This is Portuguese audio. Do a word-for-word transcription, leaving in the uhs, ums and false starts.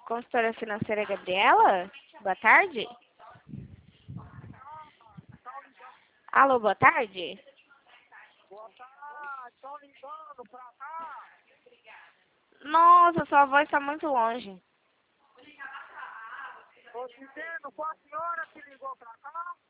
Consultora financeira Gabriela? Boa tarde. Alô, boa tarde. Boa tarde, tô ligando pra cá. Nossa, sua voz está muito longe. Tô dizendo, foi a senhora que ligou pra cá?